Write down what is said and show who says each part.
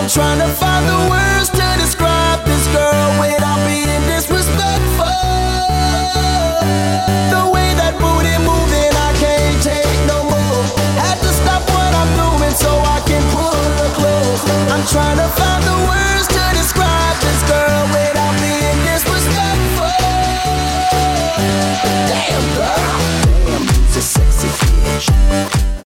Speaker 1: Trying to find the words to describe this girl without being disrespectful. The way that booty moving, I can't take no more. Had to stop what I'm doing so I can pull her close. I'm trying to